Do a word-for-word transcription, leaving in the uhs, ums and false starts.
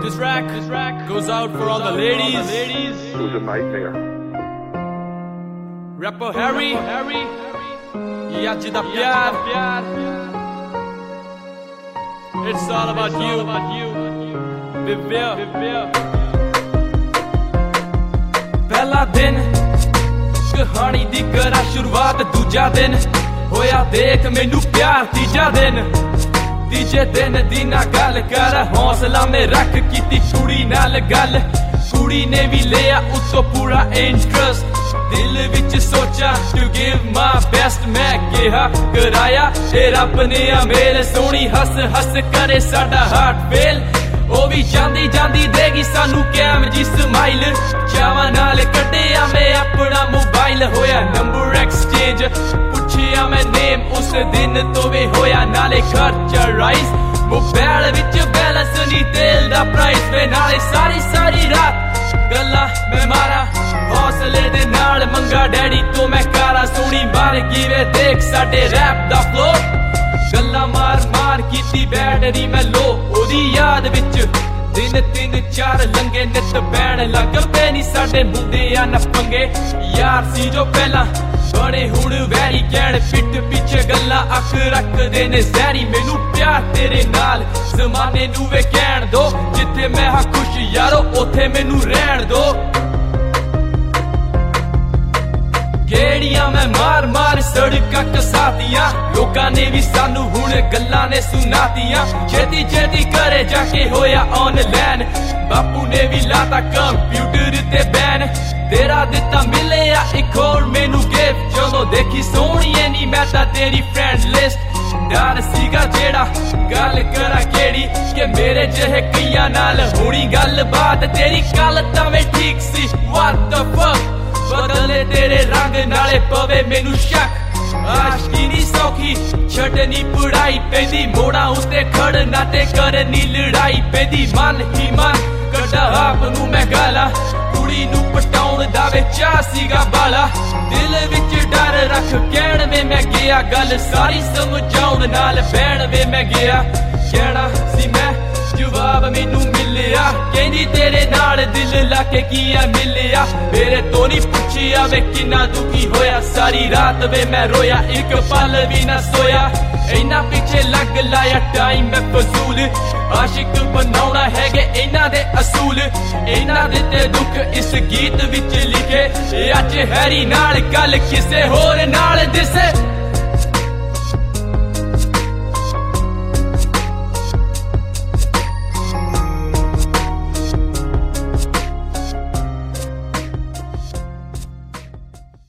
This rack, this rack goes out for all the ladies. It was a nightmare. Rapper Harry, Harry, ये आज दा प्यार, प्यार. It's all about you, about you. Vivya, Vivya. पहला दिन कहानी दी करा शुरुआत दूजा दिन होया देख मैनू प्यार तीजा दिन तीजे दिन दी ना गल कर हौसला में रख कीती कुड़ी नाल गल कुड़ी ने भी लिया उत्तो पूरा इंटरेस्ट दिल विच सोचा टू गिव माय बेस्ट मैं कहा कराया ते रब ने मेल सोहनी हस हस करे साडा हार्ट फेल ओ भी जांदी जांदी देगी सानू कैम जी स्माइल चावा नाल कड्डिया मैं अपना मोबाइल होया नंबर एक्सचेंज पुछिया मैं नेम उस दिन तो वे होया नाले खर्चा राइस मोबाइल विच बैलेंस नी तेल दा प्राइस वे नाले सारी सारी रात गल्ला मैं मारा हौसले दे नाल मंगा डैडी तो मैं कारा सोनी मार गिवे देख साडे रैप दा फ्लो गल्ला मार मार कीती बैटरी मैं लो ओदी याद विच दिन तीन चार लंगे नित बैण लग पे नी साडे मुंडियां न पंगे यार सी जो पहला बने हुण वैरी कहण पिट पिछे गल्ला अख रखदे ने जहरी मैनू प्यार तेरे नाल जमाने नू वे कहण दो जिथे मैं हां खुश यारो ओथे मैनू रहण दो गेड़ियां मैं मार मार सड़कां कसातियां लोकां ने भी सानू हुण गल्लां ने सुनातियां छेती छेती करे जाके होया ऑनलाइन बापू ने भी लाता कंप्यूटर ते बैन तेरा दिता मिलिया एक होर मैनू गिफ्ट चलो देखी सोहणीए नी मैं तां तेरी फ्रेंड लिस्ट डर सीगा जेड़ा गल करा केड़ी कि मेरे जहे कईयां नाल होनी गल बात तेरी गल तां मैं ठीक सी व्हाट द फक बदले तेरे रंग नाले पवे मैनू शक आशकी नी सौखी छड्डनी पढ़ाई पैंदी मोड़ा उत्ते खड़ना ते करनी लड़ाई पैंदी मन ही मन कड्डा आप नू मैं गाला कुड़ी नू पटाउण दा वे चाह सीगा बाला दिल विच डर रख कहण वे मैं गया गल सारी समझाउण नाल बैण वे मैं गया कहना सी मैं जवाब मैनू मिलिया कहंदी तेरे नाल दिल लाके किया मिलिया मेरे तो नहीं पुछिया वे किन्ना दुखी होया सारी रात वे मैं रोया एक पल भी ना सोया इन्ना पीछे लग लाया टाइम मैं फजूल आशिक बनाउणा है गे इन्ना दे असूल इन्ना दे ते दुख इस गीत विच लिखे अज हैरी नाल गल किसे होर नाल दिसे